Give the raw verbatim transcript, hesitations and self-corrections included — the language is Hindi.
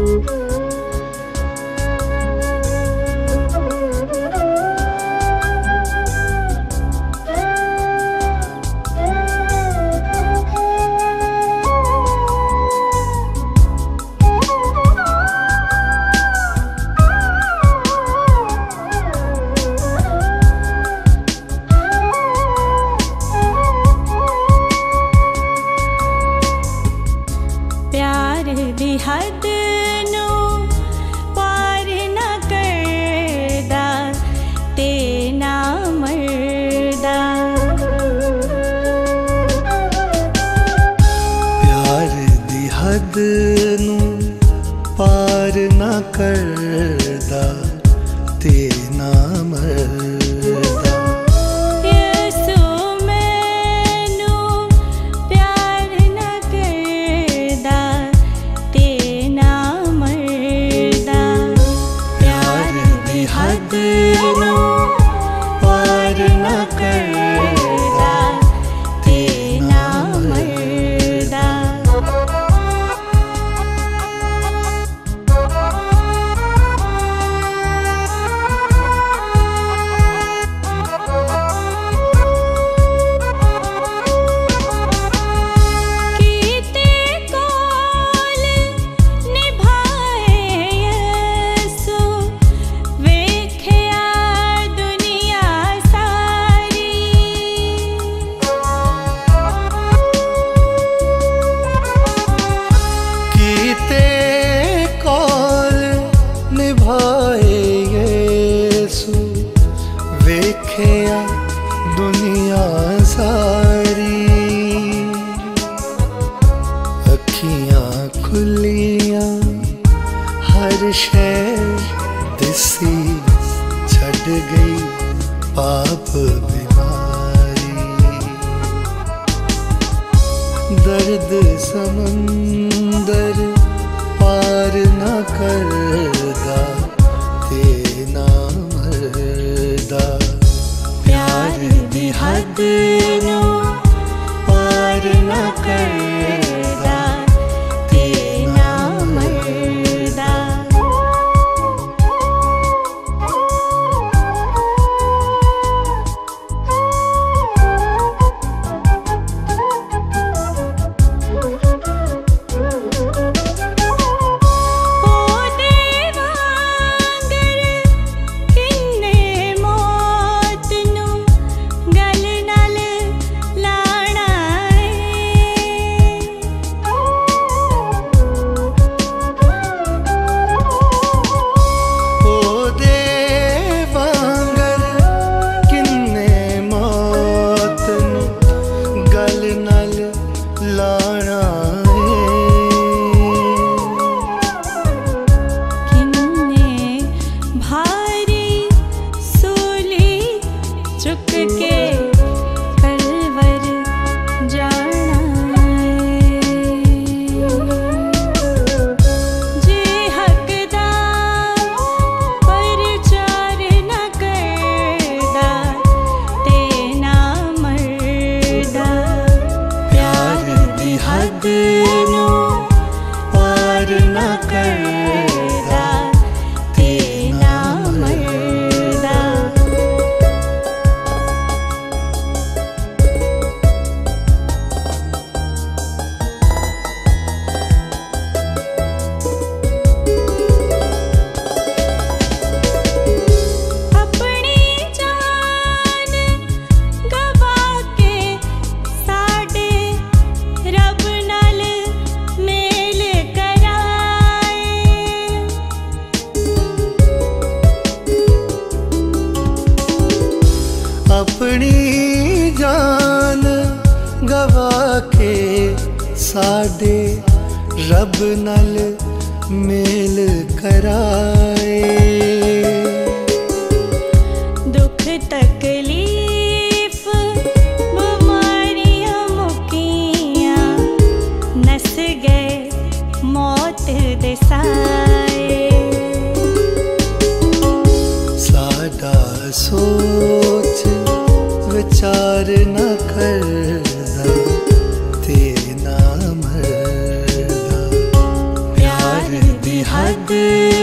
हद नो पार न करदा ते ना मरदा। प्यार दी हद नू पार न करदा ते ना मरदा। हद नो पार न करदा ते ना मरदा। वेख्या दुनिया सारी अखियां खुलियां हर शय दिसी छड़ गई पाप बीमारी। दर्द समंदर पार न करदा ते ना मरदा। प्यार दी हद नो पार न करदा ते ना मरदा। हद नो पार न करदा ते ना मरदा। अपनी जान गवा के साडे रब नाल मेल कराए। दुख तकलीफ बीमारियां मुकियां नस गए मौत दे साए। साडा सोच विचार न करदा ते ना मरदा। प्यार दी पग